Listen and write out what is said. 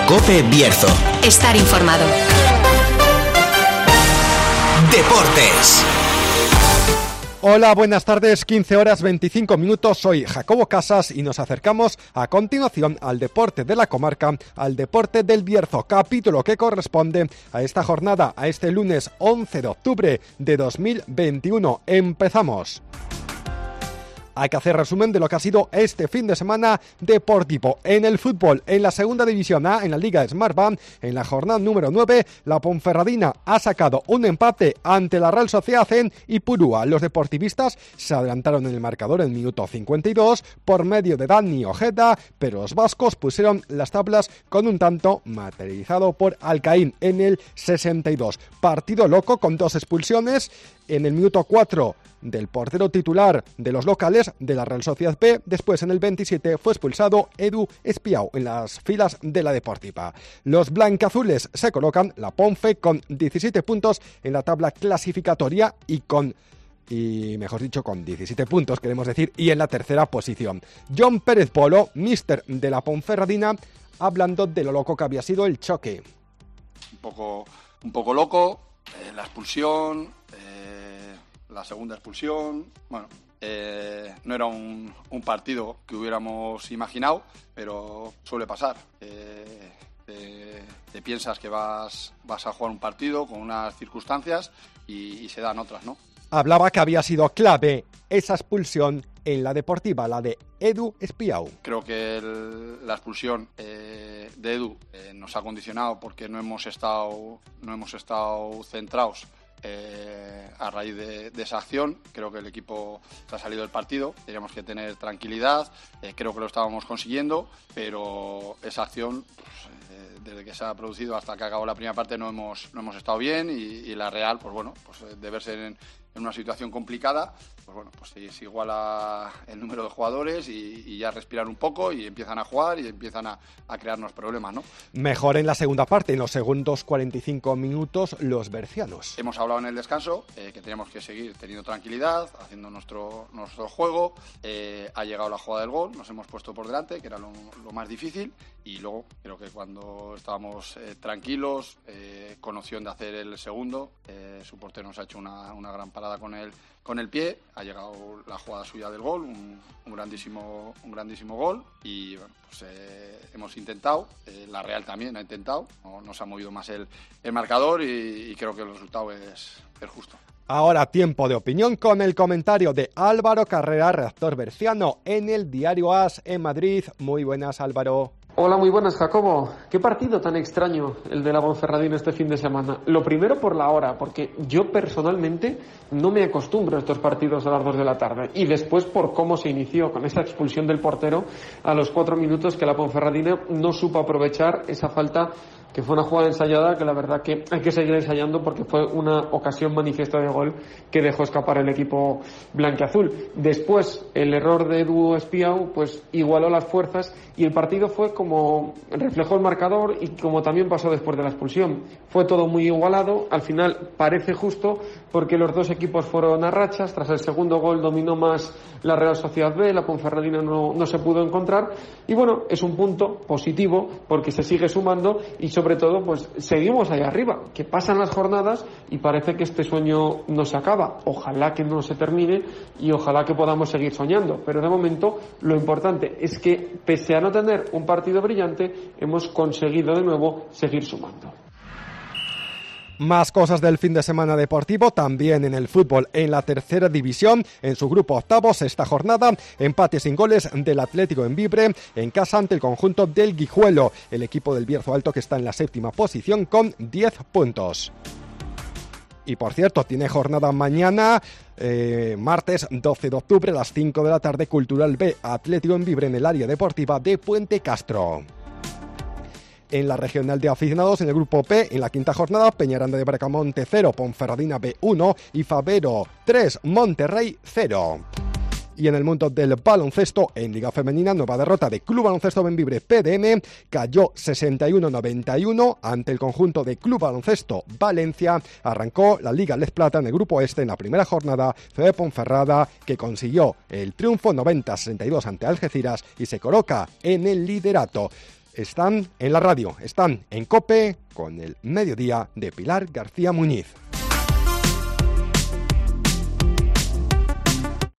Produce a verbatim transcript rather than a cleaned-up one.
COPE Bierzo. Estar informado. Deportes. Hola, buenas tardes, quince horas veinticinco minutos, soy Jacobo Casas y nos acercamos a continuación al deporte de la comarca, al deporte del Bierzo, capítulo que corresponde a esta jornada, a este lunes once de octubre de dos mil veintiuno. Empezamos. Hay que hacer resumen de lo que ha sido este fin de semana deportivo. En el fútbol, en la segunda división A, en la Liga Smartbank, en la jornada número nueve, la Ponferradina ha sacado un empate ante la Real Sociedad en Ipurúa. Los deportivistas se adelantaron en el marcador en el minuto cincuenta y dos por medio de Dani Ojeda, pero los vascos pusieron las tablas con un tanto materializado por Alcaín en el sesenta y dos. Partido loco con dos expulsiones. En el minuto cuatro del portero titular de los locales de la Real Sociedad B, después en el veintisiete fue expulsado Edu Espiau en las filas de la Deportiva. Los blancazules se colocan, la Ponfe, con diecisiete puntos en la tabla clasificatoria y con y mejor dicho con diecisiete puntos, queremos decir, y en la tercera posición. John Pérez Polo, míster de la Ponferradina, hablando de lo loco que había sido el choque. Un poco, un poco loco, eh, la expulsión, eh, la segunda expulsión, bueno, eh, no era un, un partido que hubiéramos imaginado, pero suele pasar. Eh, te, te piensas que vas, vas a jugar un partido con unas circunstancias y, y se dan otras, ¿no? Hablaba que había sido clave esa expulsión en la Deportiva, la de Edu Espiau. Creo que el, la expulsión eh, de Edu eh, nos ha condicionado porque no hemos estado, no hemos estado centrados eh, a raíz de, de esa acción. Creo que el equipo se ha salido del partido, teníamos que tener tranquilidad, eh, creo que lo estábamos consiguiendo, pero esa acción, pues, eh, desde que se ha producido hasta que acabó la primera parte no hemos, no hemos estado bien y, y la Real, pues bueno, pues de verse en, en una situación complicada, pues bueno, pues se, se iguala el número de jugadores y, y ya respiran un poco y empiezan a jugar y empiezan a, a crearnos problemas, ¿no? Mejor en la segunda parte, en los segundos cuarenta y cinco minutos, los bercianos. Hemos hablado en el descanso eh, que teníamos que seguir teniendo tranquilidad, haciendo nuestro, nuestro juego. Eh, ha llegado la jugada del gol, nos hemos puesto por delante, que era lo, lo más difícil, y luego creo que cuando estábamos eh, tranquilos, eh, con opción de hacer el segundo, eh, su portero nos ha hecho una, una gran parada con el, con el pie, ha llegado la jugada suya del gol, un, un grandísimo un grandísimo gol, y bueno, pues eh, hemos intentado, eh, la Real también ha intentado, no, nos ha movido más el, el marcador y, y creo que el resultado es, es justo. Ahora tiempo de opinión con el comentario de Álvaro Carrera, redactor berciano en el Diario As en Madrid. Muy buenas, Álvaro. Hola, muy buenas, Jacobo. Qué partido tan extraño el de la Ponferradina este fin de semana. Lo primero por la hora, porque yo personalmente no me acostumbro a estos partidos a las dos de la tarde. Y después por cómo se inició con esa expulsión del portero a los cuatro minutos, que la Ponferradina no supo aprovechar esa falta, que fue una jugada ensayada, que la verdad que hay que seguir ensayando porque fue una ocasión manifiesta de gol que dejó escapar el equipo blanquiazul. Después, el error de Edu Espiau pues igualó las fuerzas y el partido fue como reflejó el marcador y como también pasó después de la expulsión. Fue todo muy igualado, al final parece justo porque los dos equipos fueron a rachas. Tras el segundo gol dominó más la Real Sociedad B, la Ponferradina no, no se pudo encontrar y bueno, es un punto positivo porque se sigue sumando y sobre todo pues seguimos ahí arriba, que pasan las jornadas y parece que este sueño no se acaba. Ojalá que no se termine y ojalá que podamos seguir soñando, pero de momento lo importante es que pese a no tener un partido brillante hemos conseguido de nuevo seguir sumando. Más cosas del fin de semana deportivo, también en el fútbol, en la tercera división, en su grupo octavos, esta jornada, empate sin goles del Atlético en Vibre, en casa ante el conjunto del Guijuelo, el equipo del Bierzo Alto que está en la séptima posición con diez puntos. Y por cierto, tiene jornada mañana, eh, martes doce de octubre a las cinco de la tarde, Cultural B, Atlético en Vibre en el área deportiva de Puente Castro. En la regional de aficionados, en el grupo P, en la quinta jornada, Peñaranda de Bracamonte cero, Ponferradina B uno y Favero tres, Monterrey cero. Y en el mundo del baloncesto, en Liga Femenina, nueva derrota de Club Baloncesto Benvibre P D M, cayó sesenta y uno noventa y uno ante el conjunto de Club Baloncesto Valencia. Arrancó la Liga Les Plata en el grupo este en la primera jornada, fue Ponferrada que consiguió el triunfo noventa a sesenta y dos ante Algeciras y se coloca en el liderato. están en la radio, están en COPE con el mediodía de Pilar García Muñiz.